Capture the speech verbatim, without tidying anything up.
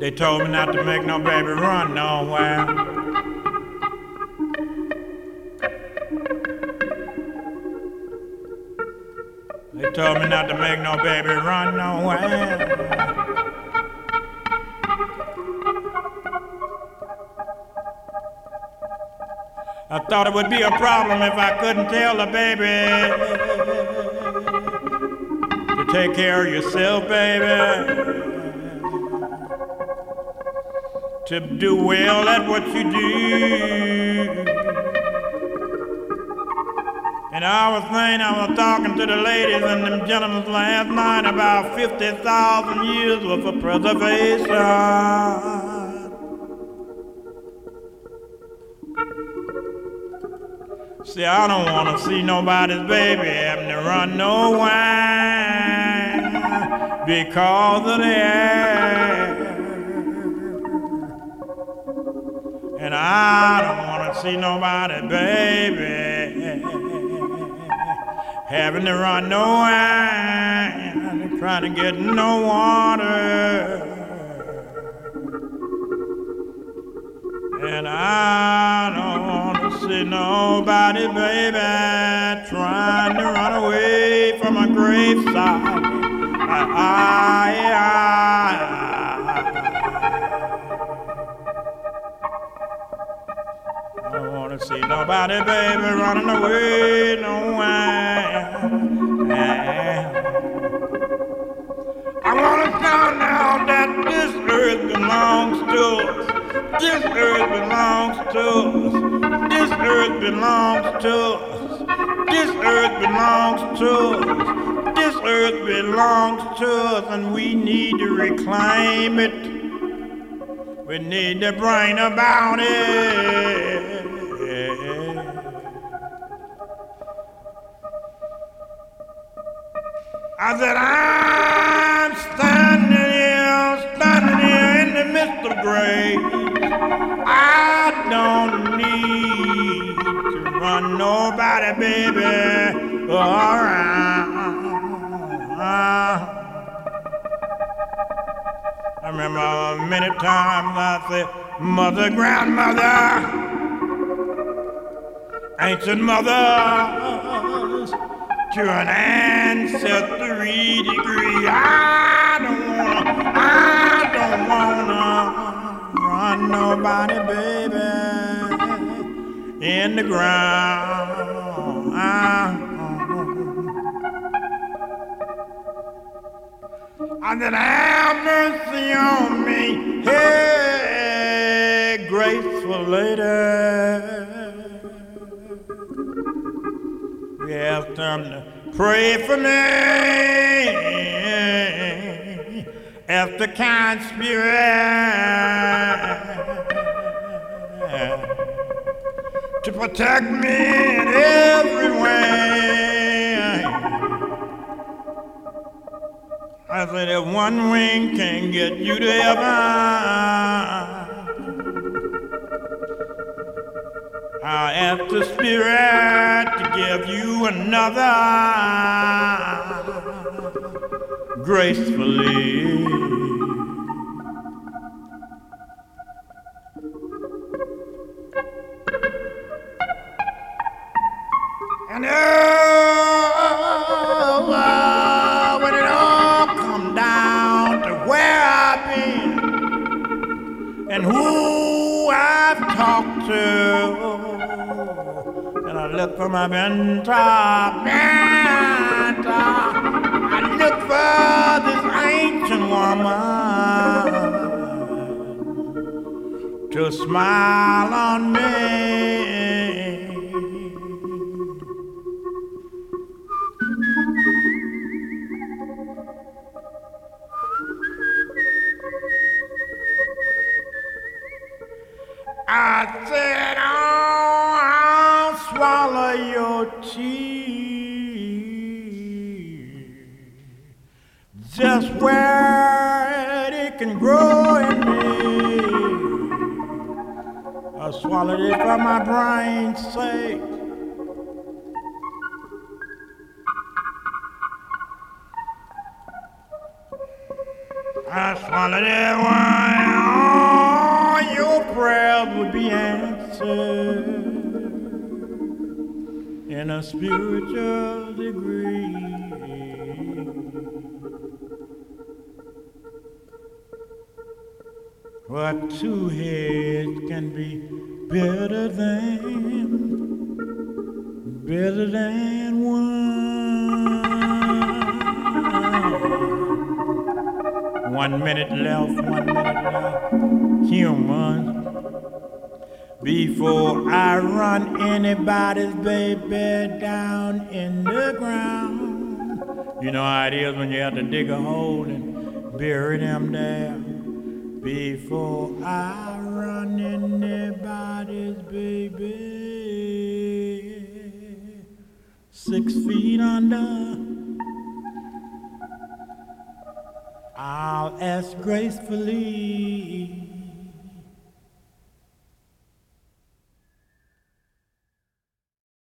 They told me not to make no baby run nowhere. They told me not to make no baby run nowhere. I thought it would be a problem if I couldn't tell the baby to take care of yourself, baby. To do well at what you do. And I was thinking, I was talking to the ladies and them gentlemen last night about fifty thousand years worth of preservation. See, I don't want to see nobody's baby having to run nowhere because of that. And I don't want to see nobody, baby, having to run nowhere, trying to get no water. And I don't want to see nobody, baby, trying to run away from a graveside. I, I, I, I don't want to see nobody, baby, running away nowhere. I want to tell now that this earth belongs to us. This earth belongs to us. This earth belongs to us. This earth belongs to us. This earth belongs to us, and we need to reclaim it. We need to bring about it. I said, I'm standing here, standing here in the midst of grace. I don't need to run nobody, baby, around. I remember many times I said, mother, grandmother, ancient mothers, to an ancestry degree. I don't wanna, I don't wanna run nobody, baby, in the ground. I, I said, have mercy on me, hey, graceful lady. We asked them to pray for me. Ask the kind spirit to protect me in every way. I said, if one wing can get you to heaven, I'll ask the Spirit to give you another gracefully. And oh, oh, when it all come down to where I've been and who I've talked to, and I look for my mentor, mentor. I look for this ancient woman to smile on me. I said, oh, I'll swallow your tears just where it can grow in me. I swallowed it for my brain's sake. I swallowed it. be answered in a spiritual degree. What two heads can be better than, better than one? One minute left, one minute left. Humans, before I run anybody's baby down in the ground. You know how it is when you have to dig a hole and bury them there. Before I run anybody's baby six feet under, I'll ask gracefully,